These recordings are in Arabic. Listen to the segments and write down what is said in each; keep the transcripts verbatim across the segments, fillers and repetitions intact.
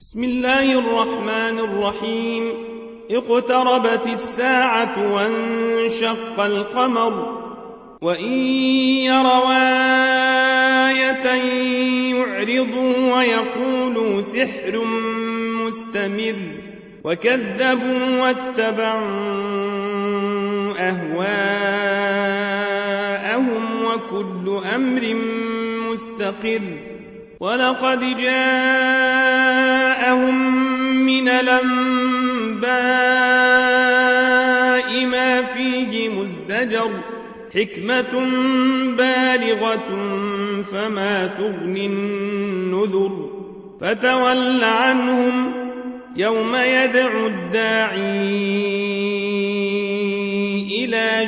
بسم الله الرحمن الرحيم. اقتربت الساعة وانشق القمر وإن يروا آية يعرضوا ويقولوا سحر مستمر وكذبوا واتبعوا أهواءهم وكل أمر مستقر. ولقد جاءهم من الأنباء ما فيه مزدجر حكمة بالغة فما تغني النذر. فتول عنهم يوم يدعو الداعي إلى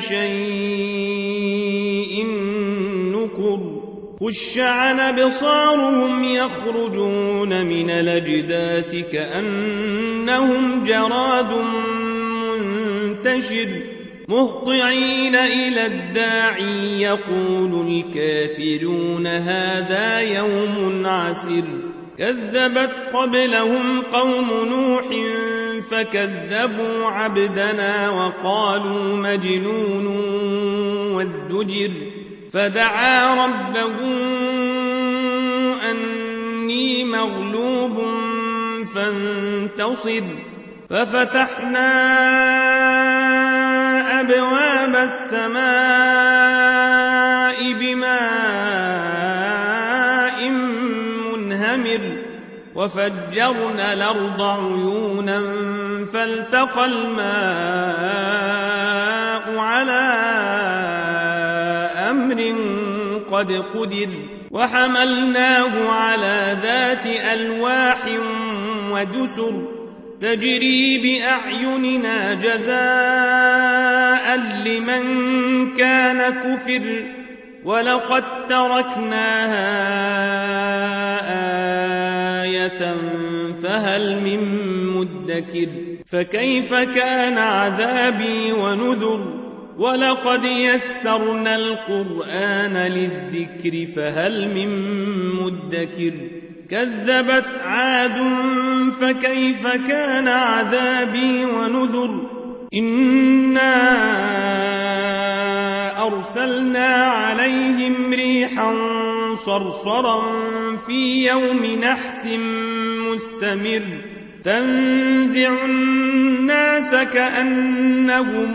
شيء نكر. خش عن أبصارهم يخرجون من الأجداث كأنهم جراد منتشر مهطعين إلى الداعي يقول الكافرون هذا يوم عسر. كذبت قبلهم قوم نوح فكذبوا عبدنا وقالوا مجنون وازدجر. فدعا ربه أني مغلوب فانتصر. ففتحنا أبواب السماء بماء منهمر وفجرنا الأرض عيونا فالتقى الماء على أمر قد قدر. وحملناه على ذات ألواح ودسر تجري بأعيننا جزاء لمن كان كفر. ولقد تركناها آية فهل من مدكر. فكيف كان عذابي ونذر. ولقد يسرنا القرآن للذكر فهل من مدكر. كذبت عاد فكيف كان عذابي ونذر. إنا أرسلنا عليهم ريحا صرصرا في يوم نحس مستمر تنزع الناس كأنهم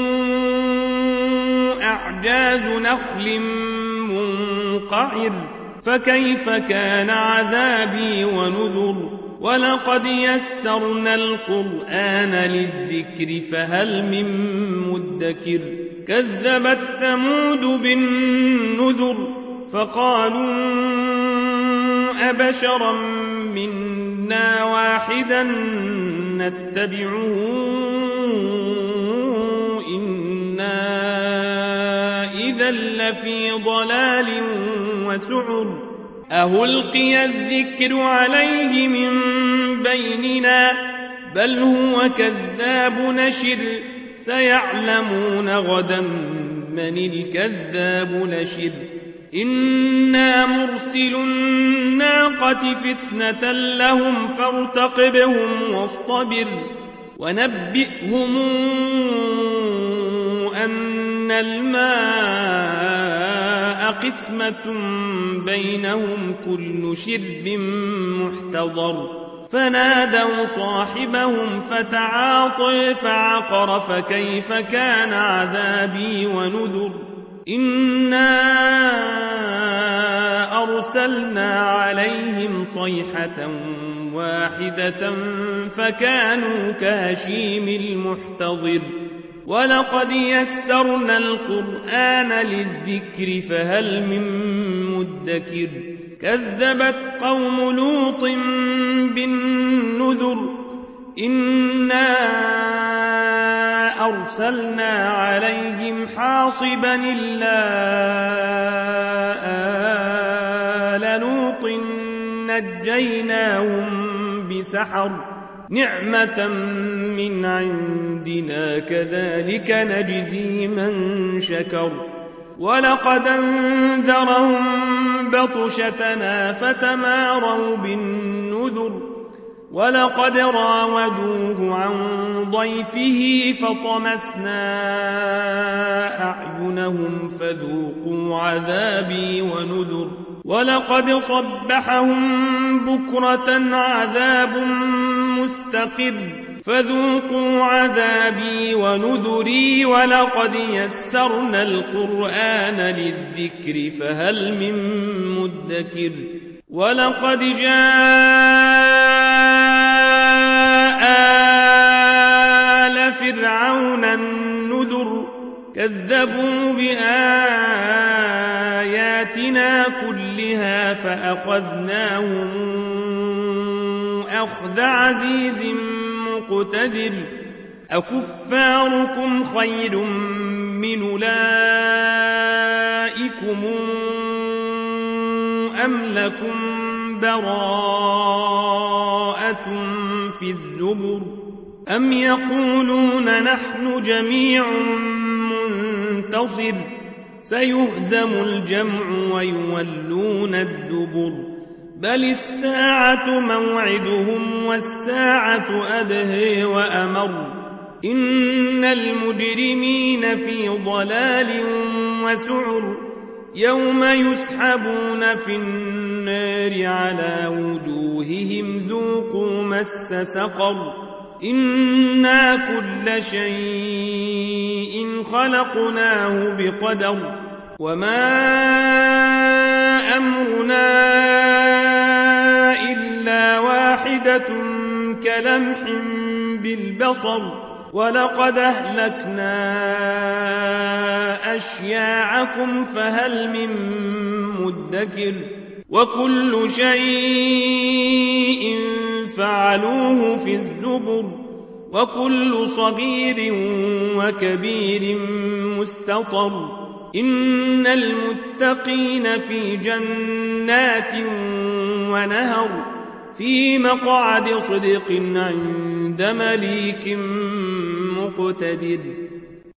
أعجاز نخل منقعر. فكيف كان عذابي ونذر. ولقد يسرنا القرآن للذكر فهل من مدكر. كذبت ثمود بالنذر فقالوا أبشرا منا واحدا نتبعه إنا إذا لفي ضلال وسعر. أهلقي الذكر عليه من بيننا بل هو كذاب نشر. سيعلمون غدا من الكذاب نشر. إنا مرسل الناقة فتنة لهم فارتقبهم واصطبر. ونبئهم أن الماء قسمة بينهم كل شرب محتضر. فنادوا صاحبهم فتعاطى فعقر. فكيف كان عذابي ونذر. إنا أرسلنا عليهم صيحة واحدة فكانوا كهشيم المحتضر. ولقد يسرنا القرآن للذكر فهل من مدكر. كذبت قوم لوط بالنذر. إنا أرسلنا عليهم حاصبا إلا آل لوط نجيناهم بسحر نعمة من عندنا كذلك نجزي من شكر. ولقد أنذرهم بطشتنا فتماروا بالنذر ولقد راودوه عن ضيفه فطمسنا أعينهم فذوقوا عذابي ونذر ولقد صبحهم بكرة عذاب مستقر فذوقوا عذابي ونذري ولقد يسرنا القرآن للذكر فهل من مدكر ولقد جاء آل فرعون النذر كذبوا بآياتنا كلها فأخذناهم أخذ عزيز مقتدر أكفاركم خير من أولئكم أم لكم براءة في الزبر أم يقولون نحن جميع منتصر سيهزم الجمع ويولون الدبر بل الساعة موعدهم والساعة أدهى وأمر إن المجرمين في ضلال وسعر يوم يسحبون في النار على وجوههم ذوقوا مس سقر إنا كل شيء خلقناه بقدر وما أمرنا إلا واحدة كلمح بالبصر ولقد أهلكنا أشياعكم فهل من مدكر وكل شيء فعلوه في الزبر وكل صغير وكبير مستطر إن المتقين في جنات ونهر في مقعد صدق عند مليك مقتدر